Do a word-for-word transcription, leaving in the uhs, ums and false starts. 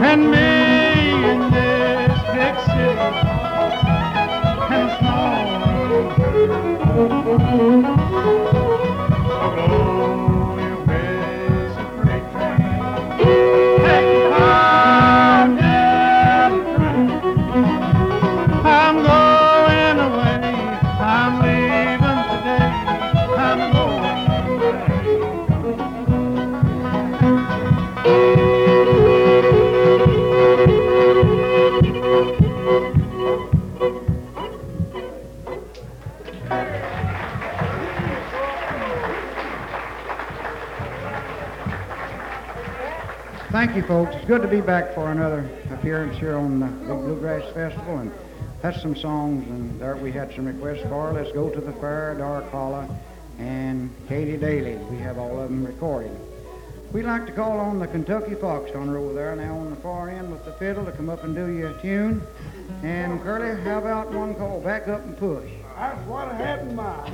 and me in this big city and small. So blow your whistle, freight train, take me home down the train. I'm going away, I'm leaving today, I'm going away. Thank you, folks. It's good to be back for another appearance here on the Big Bluegrass Festival, and that's some songs, and there we had some requests for. Let's Go to the Fair, Dark Hollow, and Katie Daly. We have all of them recorded. We'd like to call on the Kentucky Fox on over there now on the far end with the fiddle to come up and do you a tune. And Curly, how about one called Back Up and Push? That's what I had in mind.